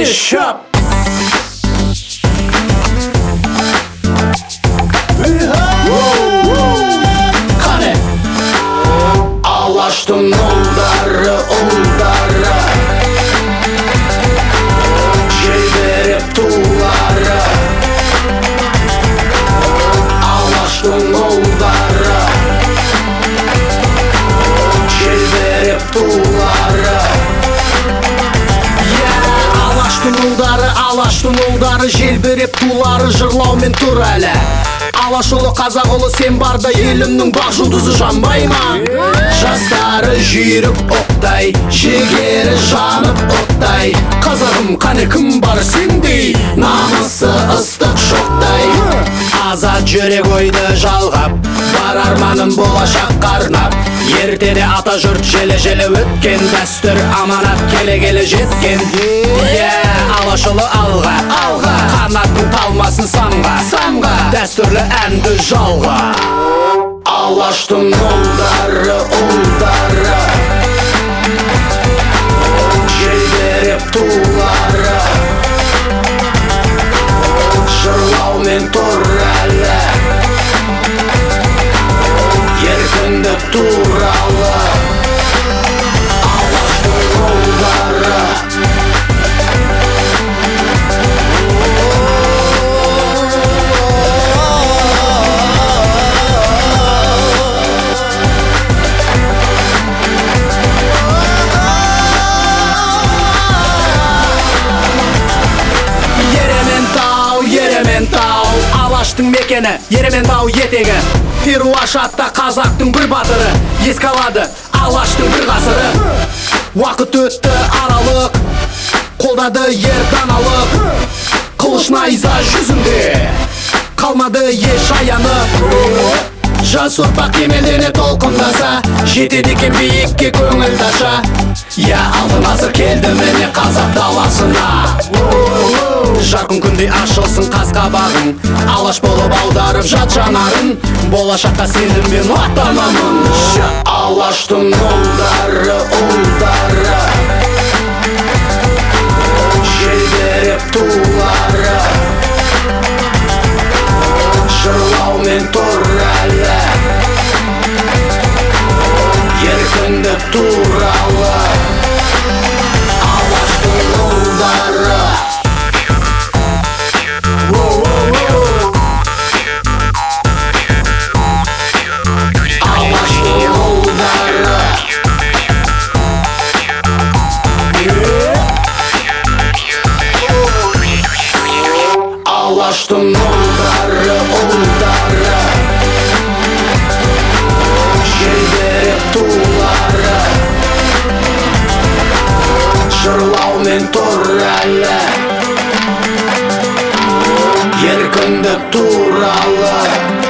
шап. Қане Алаштың ұлдары, ұлдары, желбіреп тулары. Алаштың ұлдары, желбіреп тулары. Алаштың ұлдары, желбіреп тулары, жырлаумен тұр әлі. Алаш ұлы, қазақ ұлы, сен барда елімнің бақ жұлдызы жанбай ма? Жастары жүйрік оқтай, жігері жанып оттай. Қазағым, қане кім бар сендей, намысы ыстық шоқтай. Азат жүрек ойды жалғап, бар арманым болашақ қарнап. Ертеде ата жұрт желі-желі өткен, дәстүр аманат келе-келе жеткен. Алаш ұлы алға, алға, қанаттың талмасын самға, самға, дәстүрлі әнді жалға. Алаштың ұлдары, ұлдары, желбіреп тулары. Жырлаумен тұр әлі, еркіндік туралы. Алаштың ұлдары. Алаштың мекені, Ерейментау етегі. Перуаш атта қазақтың бір батыры, еске алады Алаштың бір ғасыры. Уақыт өтті аралық, қолдады ер даналық. Қылыш найза жүзінде, қалмады еш аянып. Жас ұрпақ кемелдене толқындаса, жетеді екен биікке көңіл таша. Алтын ғасыр келді міне қазақ даласына. Жарқын күндей ашылсын қас қабағың, алаш болып аударып жат жанарын. Болашаққа сеніммен аттанамын. Алаштың ұлдары, ұлдары, желбіреп тулары. Жырлаумен тұр әлі, еркіндік туралы. Алаштың ұлдары. Алаштың ұлдары, ұлдары, желбіреп тулары. Жырлаумен тұр әлі, еркіндік туралы.